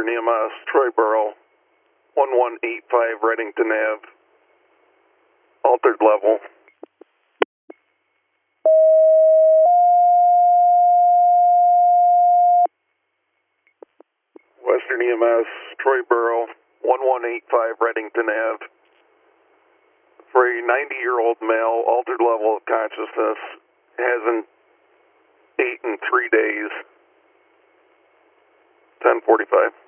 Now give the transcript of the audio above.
Western EMS, Troy Borough, 1185 Reddington Ave, altered level. Western EMS, Troy Borough, 1185 Reddington Ave. For a 90-year-old male, altered level of consciousness, hasn't ate in 3 days. 10:45.